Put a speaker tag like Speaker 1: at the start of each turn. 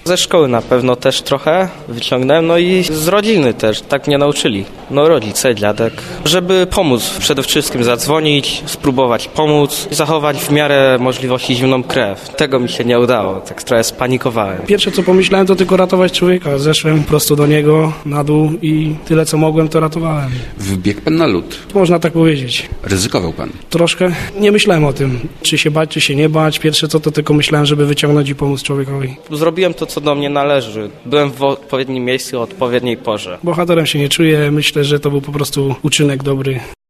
Speaker 1: Ze szkoły na pewno też trochę wyciągnąłem, no i z rodziny też, tak mnie nauczyli. No rodzice, dziadek, żeby pomóc, przede wszystkim zadzwonić, spróbować pomóc, zachować w miarę możliwości zimną krew. Tego mi się nie udało, tak trochę spanikowałem.
Speaker 2: Pierwsze co pomyślałem to tylko ratować człowieka. Zeszłem prosto do niego, na dół i tyle co mogłem to ratowałem.
Speaker 3: Wbiegł pan na lód.
Speaker 2: Można tak powiedzieć.
Speaker 3: Ryzykował pan.
Speaker 2: Troszkę nie myślałem o tym, czy się bać, czy się nie bać. Pierwsze co to tylko myślałem, żeby wyciągnąć i pomóc człowiekowi.
Speaker 1: Zrobiłem to, co do mnie należy. Byłem w odpowiednim miejscu o odpowiedniej porze.
Speaker 2: Bohaterem się nie czuję, myślę, że to był po prostu uczynek dobry.